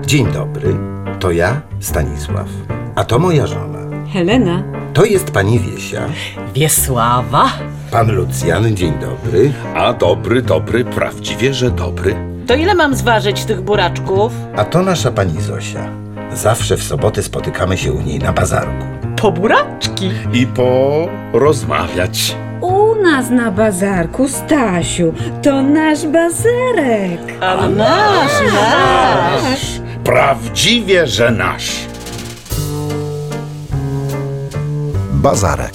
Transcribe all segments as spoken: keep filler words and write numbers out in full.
Dzień dobry, to ja, Stanisław, a to moja żona. Helena. To jest pani Wiesia. Wiesława. Pan Lucjan, dzień dobry. A dobry, dobry, prawdziwie, że dobry. To ile mam zważyć tych buraczków? A to nasza pani Zosia. Zawsze w soboty spotykamy się u niej na bazarku. Po buraczki. I porozmawiać. U nas na bazarku, Stasiu, to nasz bazarek. A nasz, nasz. Prawdziwie, że nasz. Bazarek.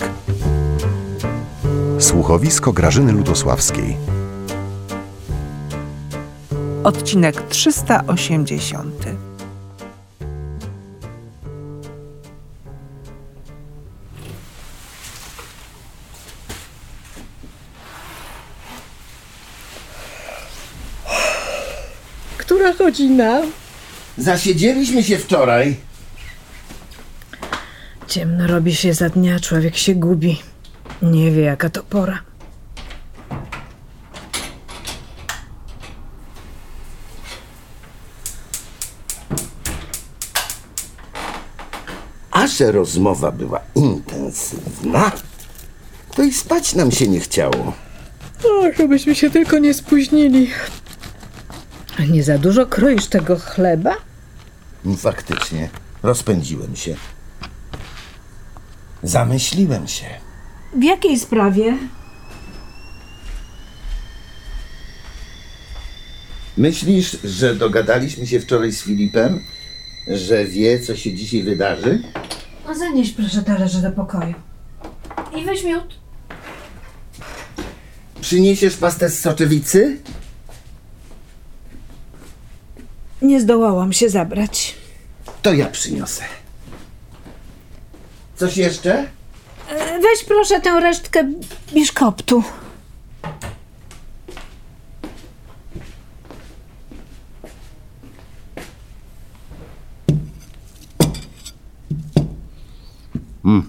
Słuchowisko Grażyny Ludosławskiej. Odcinek trzysta osiemdziesiąty. Która godzina? Zasiedzieliśmy się wczoraj. Ciemno robi się za dnia, człowiek się gubi. Nie wie, jaka to pora. A że rozmowa była intensywna, to i spać nam się nie chciało. O, żebyśmy się tylko nie spóźnili. A nie za dużo kroisz tego chleba? Faktycznie, rozpędziłem się. Zamyśliłem się. W jakiej sprawie? Myślisz, że dogadaliśmy się wczoraj z Filipem, że wie, co się dzisiaj wydarzy? No zanieś proszę talerze do pokoju. I weź miód. Przyniesiesz pastę z soczewicy? Nie zdołałam się zabrać. To ja przyniosę. Coś jeszcze? Weź proszę tę resztkę biszkoptu. Hmm.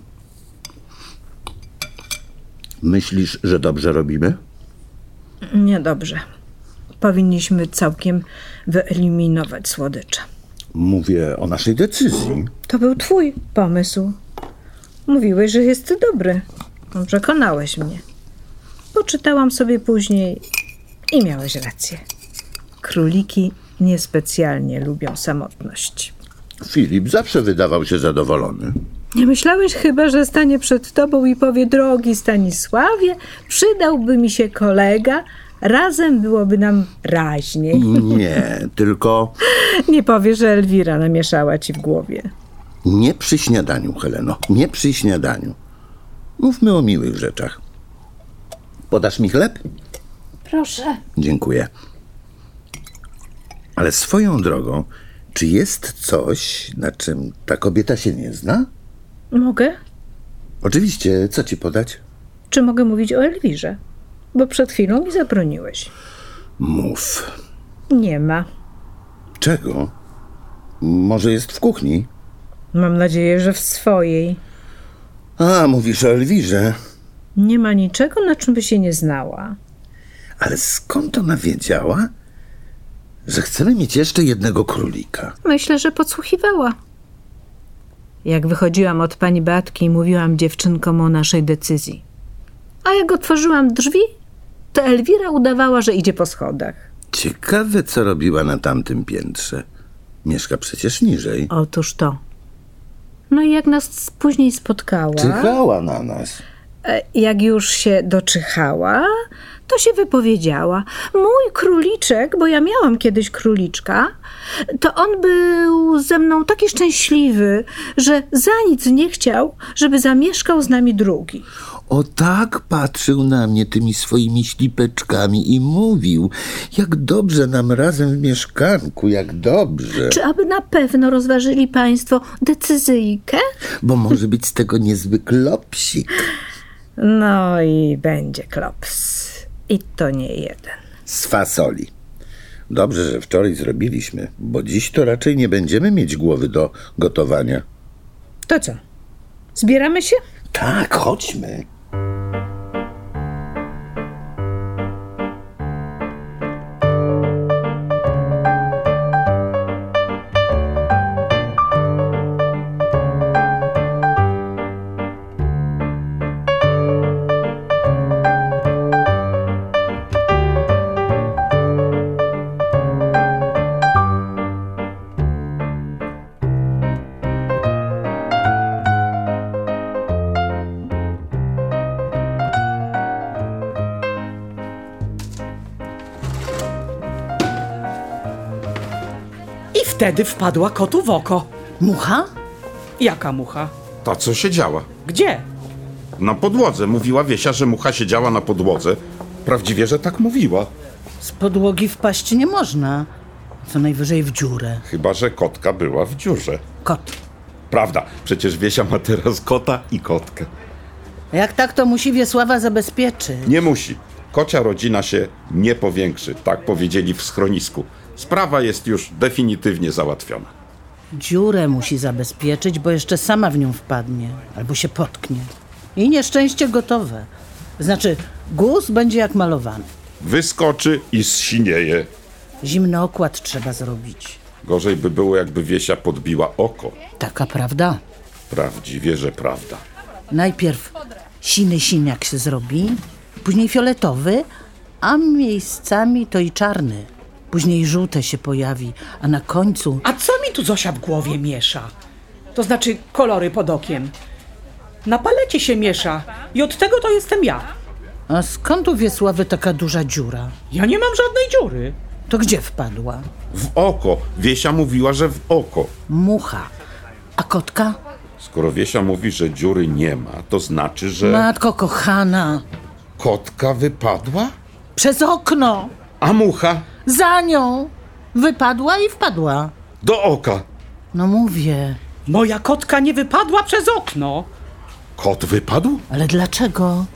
Myślisz, że dobrze robimy? Niedobrze. Powinniśmy całkiem wyeliminować słodycze. Mówię o naszej decyzji. To był twój pomysł. Mówiłeś, że jest dobry. Przekonałeś mnie. Poczytałam sobie później i miałeś rację. Króliki niespecjalnie lubią samotność. Filip zawsze wydawał się zadowolony. Nie myślałeś chyba, że stanie przed tobą i powie: drogi Stanisławie, przydałby mi się kolega, razem byłoby nam raźniej. Nie, tylko... Nie powie, że Elwira namieszała ci w głowie. Nie przy śniadaniu, Heleno, nie przy śniadaniu. Mówmy o miłych rzeczach. Podasz mi chleb? Proszę. Dziękuję. Ale swoją drogą, czy jest coś, na czym ta kobieta się nie zna? Mogę? Oczywiście, co ci podać? Czy mogę mówić o Elwirze? Bo przed chwilą mi zabroniłeś. Mów. Nie ma. Czego? Może jest w kuchni? Mam nadzieję, że w swojej. A, mówisz o Elwirze. Nie ma niczego, na czym by się nie znała. Ale skąd ona wiedziała, że chcemy mieć jeszcze jednego królika? Myślę, że podsłuchiwała. Jak wychodziłam od pani Beatki, mówiłam dziewczynkom o naszej decyzji. A jak otworzyłam drzwi, to Elwira udawała, że idzie po schodach. Ciekawe, co robiła na tamtym piętrze. Mieszka przecież niżej. Otóż to. No i jak nas później spotkała... Czyhała na nas. Jak już się doczyhała, to się wypowiedziała. Mój króliczek, bo ja miałam kiedyś króliczka, to on był ze mną taki szczęśliwy, że za nic nie chciał, żeby zamieszkał z nami drugi. O tak patrzył na mnie tymi swoimi ślipeczkami i mówił, jak dobrze nam razem w mieszkanku, jak dobrze. Czy aby na pewno rozważyli państwo decyzyjkę? Bo może być z tego niezły klopsik. No i będzie klops. I to nie jeden. Z fasoli. Dobrze, że wczoraj zrobiliśmy, bo dziś to raczej nie będziemy mieć głowy do gotowania. To co? Zbieramy się? Tak, chodźmy. I wtedy wpadła kotu w oko. Mucha? Jaka mucha? Ta, co siedziała. Gdzie? Na podłodze. Mówiła Wiesia, że mucha siedziała na podłodze. Prawdziwie, że tak mówiła. Z podłogi wpaść nie można. Co najwyżej w dziurę. Chyba że kotka była w dziurze. Kot. Prawda, przecież Wiesia ma teraz kota i kotkę. Jak tak, to musi Wiesława zabezpieczyć. Nie musi. Kocia rodzina się nie powiększy, tak powiedzieli w schronisku. Sprawa jest już definitywnie załatwiona. Dziurę musi zabezpieczyć, bo jeszcze sama w nią wpadnie. Albo się potknie. I nieszczęście gotowe. Znaczy, guz będzie jak malowany. Wyskoczy i zsinieje. Zimny okład trzeba zrobić. Gorzej by było, jakby Wiesia podbiła oko. Taka prawda. Prawdziwie, że prawda. Najpierw siny siniak się zrobi, później fioletowy, a miejscami to i czarny. Później żółte się pojawi, a na końcu... A co mi tu Zosia w głowie miesza? To znaczy kolory pod okiem. Na palecie się miesza i od tego to jestem ja. A skąd u Wiesławy taka duża dziura? Ja nie mam żadnej dziury. To gdzie wpadła? W oko. Wiesia mówiła, że w oko. Mucha. A kotka? Skoro Wiesia mówi, że dziury nie ma, to znaczy, że Matko kochana. kotka wypadła? Przez okno. A mucha? Za nią. Wypadła i wpadła. Do oka. No mówię. Moja kotka nie wypadła przez okno. Kot wypadł? Ale dlaczego?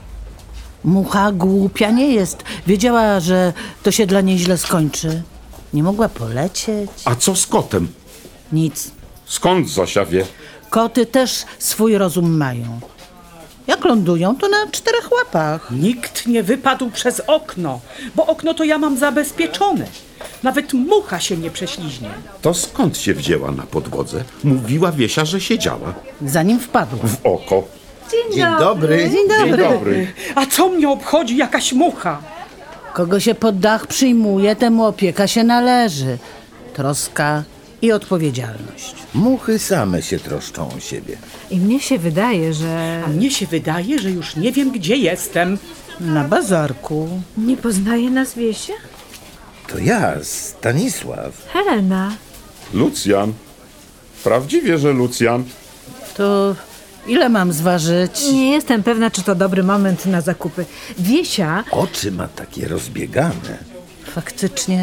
Mucha głupia nie jest. Wiedziała, że to się dla niej źle skończy. Nie mogła polecieć. A co z kotem? Nic. Skąd Zosia wie? Koty też swój rozum mają. Jak lądują, to na czterech łapach. Nikt nie wypadł przez okno, bo okno to ja mam zabezpieczone. Nawet mucha się nie prześliźnie. To skąd się wzięła na podłodze? Mówiła Wiesia, że siedziała. Zanim wpadła. W oko. Dzień dobry. Dzień dobry. Dzień dobry. A co mnie obchodzi jakaś mucha? Kogo się pod dach przyjmuje, temu opieka się należy. Troska i odpowiedzialność. Muchy same się troszczą o siebie. I mnie się wydaje, że A mnie się wydaje, że już nie wiem, gdzie jestem. Na bazarku. nie poznaje nas Wiesia? To ja, Stanisław. Helena. Lucjan. Prawdziwie, że Lucjan. To ile mam zważyć? Nie jestem pewna, czy to dobry moment na zakupy. Wiesia, Oczy ma takie rozbiegane. Faktycznie.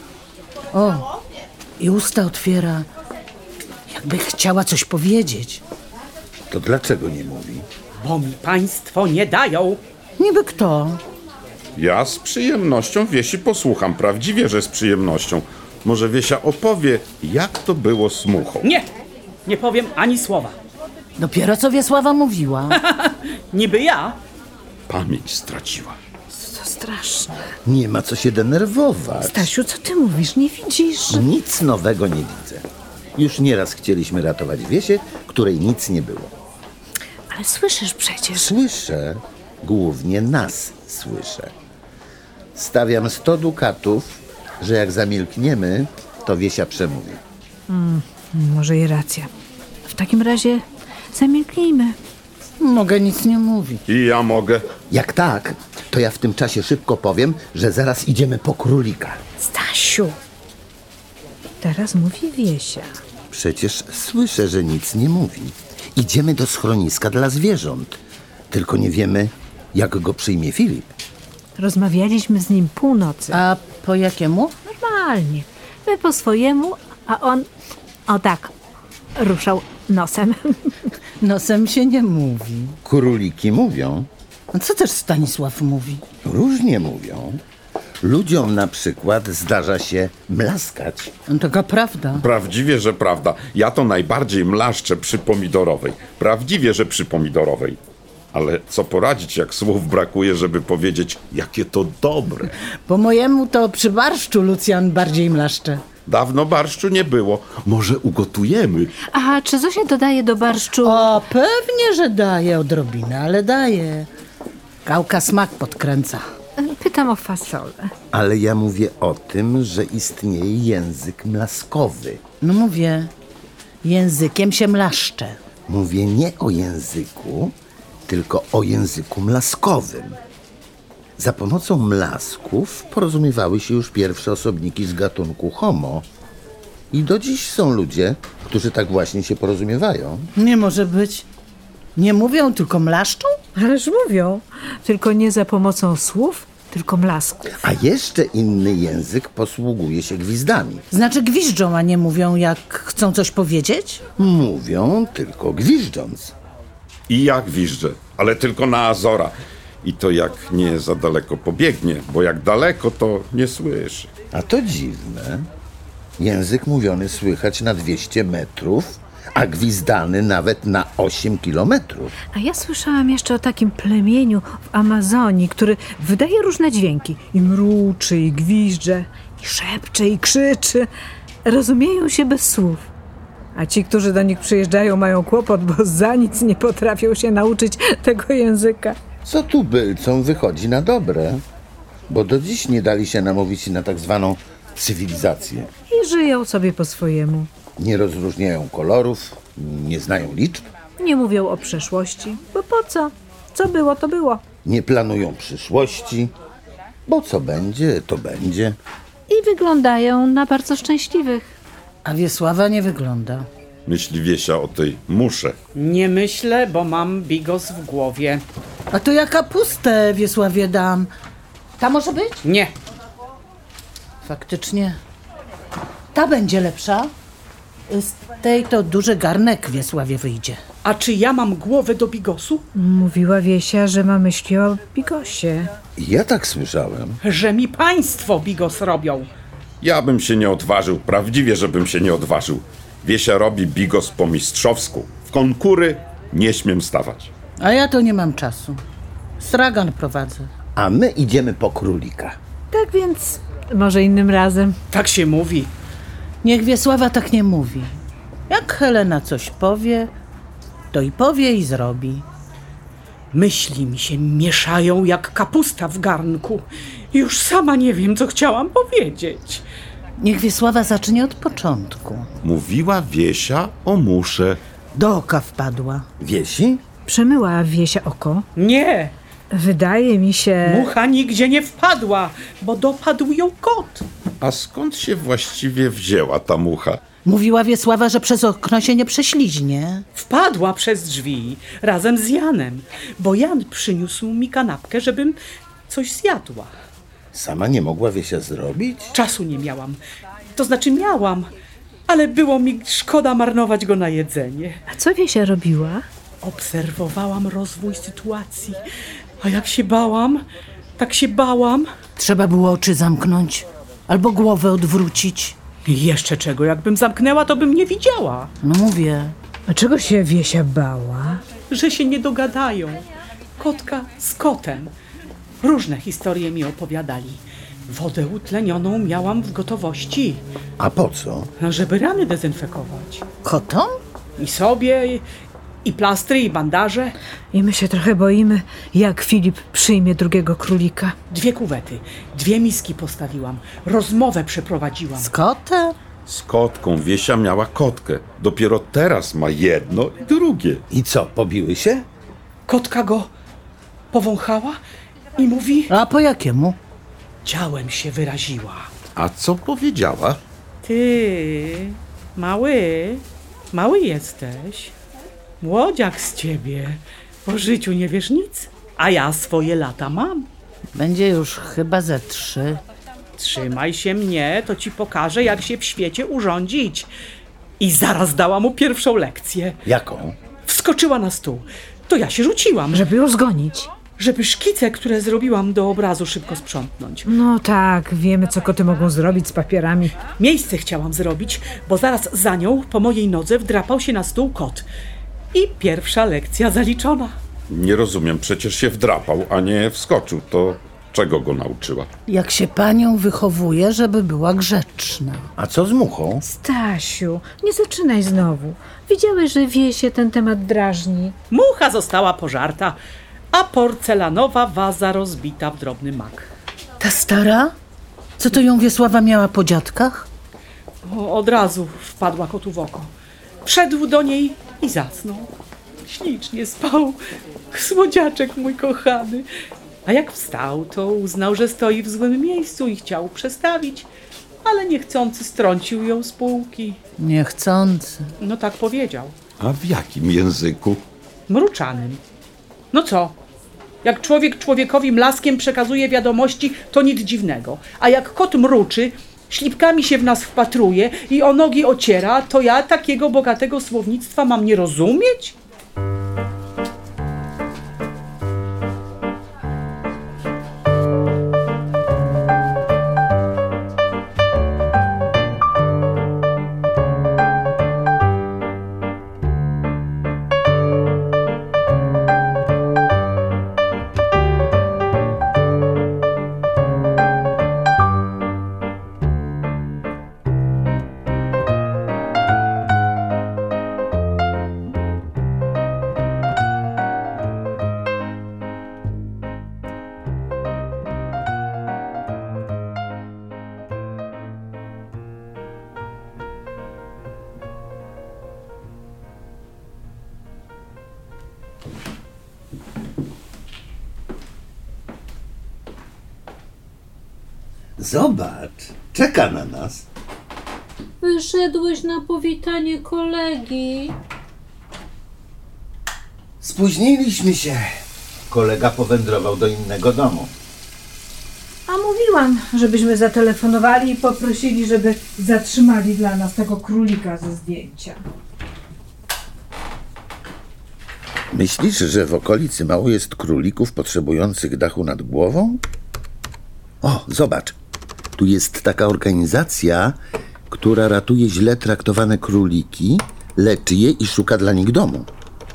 O, i usta otwiera. Jakby chciała coś powiedzieć. To dlaczego nie mówi? Bo mi państwo nie dają. Niby kto? Ja z przyjemnością Wiesi posłucham. Prawdziwie, że z przyjemnością. Może Wiesia opowie, jak to było z muchą. Nie, nie powiem ani słowa. Dopiero co Wiesława mówiła. Niby ja. Pamięć straciła. to straszne. Nie ma co się denerwować. Stasiu, co ty mówisz? Nie widzisz? Nic nowego nie widzę. Już nieraz chcieliśmy ratować Wiesię, której nic nie było. Ale słyszysz przecież. Słyszę, głównie nas słyszę. Stawiam sto dukatów, że jak zamilkniemy, to Wiesia przemówi. Może i racja. W takim razie zamilknijmy. Mogę nic nie mówić. I ja mogę. Jak tak, to ja w tym czasie szybko powiem, że zaraz idziemy po królika. Stasiu. Teraz mówi Wiesia. Przecież słyszę, że nic nie mówi. Idziemy do schroniska dla zwierząt. Tylko nie wiemy, jak go przyjmie Filip. Rozmawialiśmy z nim północy. A po jakiemu? Normalnie. My po swojemu, a on, o tak, ruszał nosem. Nosem się nie mówi. Króliki mówią, A co też Stanisław mówi? różnie mówią. Ludziom na przykład zdarza się mlaskać. No, taka prawda. Prawdziwie, że prawda. Ja to najbardziej mlaszczę przy pomidorowej. Prawdziwie, że przy pomidorowej. Ale co poradzić, jak słów brakuje, żeby powiedzieć, jakie to dobre. Po mojemu to przy barszczu Lucjan bardziej mlaszcze. Dawno barszczu nie było. Może ugotujemy? A czy Zosia dodaje do barszczu? O, pewnie, że daje odrobinę, ale daje. Gałka smak podkręca. Pytam o fasolę. Ale ja mówię o tym, że istnieje język mlaskowy. No mówię, językiem się mlaszcze. Mówię nie o języku, tylko o języku mlaskowym. Za pomocą mlasków porozumiewały się już pierwsze osobniki z gatunku Homo. I do dziś są ludzie, którzy tak właśnie się porozumiewają. Nie może być. Nie mówią, tylko mlaszczą? Ależ mówią, tylko nie za pomocą słów, tylko mlasków. A jeszcze inny język posługuje się gwizdami. Znaczy gwiżdżą, a nie mówią, jak chcą coś powiedzieć? Mówią tylko gwiżdżąc. I ja gwiżdżę, ale tylko na Azora. I to jak nie za daleko pobiegnie, bo jak daleko, to nie słyszy. A to dziwne. Język mówiony słychać na dwieście metrów, a gwizdany nawet na osiem kilometrów. A ja słyszałam jeszcze o takim plemieniu w Amazonii, który wydaje różne dźwięki. I mruczy, i gwizdże, i szepcze, i krzyczy. Rozumieją się bez słów. A ci, którzy do nich przyjeżdżają, mają kłopot, bo za nic nie potrafią się nauczyć tego języka. Co tu bylcom wychodzi na dobre? Bo do dziś nie dali się namówić na tak zwaną cywilizację. I żyją sobie po swojemu. Nie rozróżniają kolorów, nie znają liczb, Nie mówią o przeszłości, bo po co? Co było, to było. nie planują przyszłości, bo co będzie, to będzie. I wyglądają na bardzo szczęśliwych. A Wiesława nie wygląda. Myśli Wiesia o tej musze. Nie myślę, bo mam bigos w głowie. A to ja kapustę Wiesławie dam. Ta może być? Nie. Faktycznie. Ta będzie lepsza. Z tej to duży garnek Wiesławie wyjdzie. A czy ja mam głowę do bigosu? Mówiła Wiesia, że ma myśli o bigosie. Ja tak słyszałem. Że mi państwo bigos robią. Ja bym się nie odważył, prawdziwie, żebym się nie odważył. Wiesia robi bigos po mistrzowsku. W konkury nie śmiem stawać. A ja to nie mam czasu. Stragan prowadzę. A my idziemy po królika. Tak więc może innym razem. Tak się mówi. Niech Wiesława tak nie mówi. Jak Helena coś powie, to i powie i zrobi. Myśli mi się mieszają jak kapusta w garnku. Już sama nie wiem, co chciałam powiedzieć. Niech Wiesława zacznie od początku. Mówiła Wiesia o musze. Do oka wpadła. Wiesi? Przemyła Wiesia oko. Nie, Wydaje mi się... mucha nigdzie nie wpadła, bo dopadł ją kot. A skąd się właściwie wzięła ta mucha? Mówiła Wiesława, że przez okno się nie prześliźnie. Wpadła przez drzwi razem z Janem, bo Jan przyniósł mi kanapkę, żebym coś zjadła. Sama nie mogła Wiesia zrobić? Czasu nie miałam. To znaczy miałam, ale było mi szkoda marnować go na jedzenie. A co Wiesia robiła? Obserwowałam rozwój sytuacji, a jak się bałam, tak się bałam. Trzeba było oczy zamknąć albo głowę odwrócić. I jeszcze czego, jakbym zamknęła, to bym nie widziała, No mówię. A czego się Wiesia bała? że się nie dogadają. Kotka z kotem. Różne historie mi opowiadali. Wodę utlenioną miałam w gotowości, A po co? żeby rany dezynfekować. Kotom? I sobie, i, i plastry, i bandaże. I my się trochę boimy, jak Filip przyjmie drugiego królika. Dwie kuwety, dwie miski postawiłam, rozmowę przeprowadziłam. Z kotem? Z kotką Wiesia miała kotkę. Dopiero teraz ma jedno i drugie. I co, pobiły się? Kotka go powąchała i mówi, A po jakiemu? ciałem się wyraziła. A co powiedziała? Ty, mały, mały jesteś. Młodziak z ciebie. O życiu nie wiesz nic, a ja swoje lata mam. Będzie już chyba ze trzy. Trzymaj się mnie, to ci pokażę, jak się w świecie urządzić. I zaraz dała mu pierwszą lekcję. Jaką? Wskoczyła na stół. To ja się rzuciłam, Żeby ją zgonić. żeby szkice, które zrobiłam do obrazu, szybko sprzątnąć. No tak, wiemy, co koty mogą zrobić z papierami. Miejsce chciałam zrobić, bo zaraz za nią, po mojej nodze, wdrapał się na stół kot. I pierwsza lekcja zaliczona. Nie rozumiem, przecież się wdrapał, a nie wskoczył. To czego go nauczyła? Jak się panią wychowuje, żeby była grzeczna. A co z muchą? Stasiu, nie zaczynaj znowu. Widziałeś, że Wiesie ten temat drażni. Mucha została pożarta, a porcelanowa waza rozbita w drobny mak. Ta stara? Co to ją Wiesława miała po dziadkach? O, od razu wpadła kotu w oko. Wszedł do niej i zasnął. Ślicznie spał, słodziaczek mój kochany. A jak wstał, to uznał, że stoi w złym miejscu i chciał przestawić, ale niechcący strącił ją z półki. Niechcący. No tak powiedział. A w jakim języku? Mruczanym. No co? Jak człowiek człowiekowi mlaskiem przekazuje wiadomości, to nic dziwnego. A jak kot mruczy, ślipkami się w nas wpatruje i o nogi ociera, to ja takiego bogatego słownictwa mam nie rozumieć? Zobacz, czeka na nas. Wyszedłeś na powitanie kolegi. Spóźniliśmy się. Kolega powędrował do innego domu. A mówiłam, żebyśmy zatelefonowali i poprosili, żeby zatrzymali dla nas tego królika ze zdjęcia. Myślisz, że w okolicy mało jest królików potrzebujących dachu nad głową? O, zobacz. Tu jest taka organizacja, która ratuje źle traktowane króliki, leczy je i szuka dla nich domu.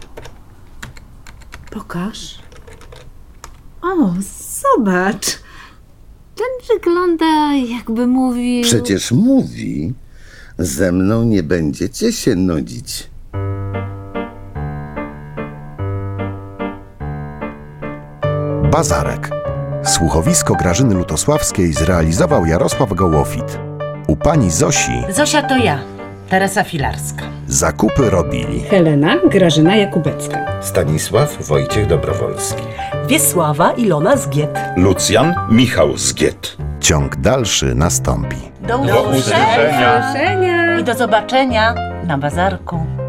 Pokaż. O, zobacz. Ten wygląda, jakby mówił... Przecież mówi, ze mną nie będziecie się nudzić. Bazarek. Słuchowisko Grażyny Lutosławskiej zrealizował Jarosław Gołofit. U pani Zosi Zosia to ja, Teresa Filarska. zakupy robili Helena Grażyna Jakubecka. Stanisław Wojciech Dobrowolski. Wiesława Ilona Zgiet. Lucjan Michał Zgiet. Ciąg dalszy nastąpi. Do, Do usłyszenia. I do zobaczenia na bazarku.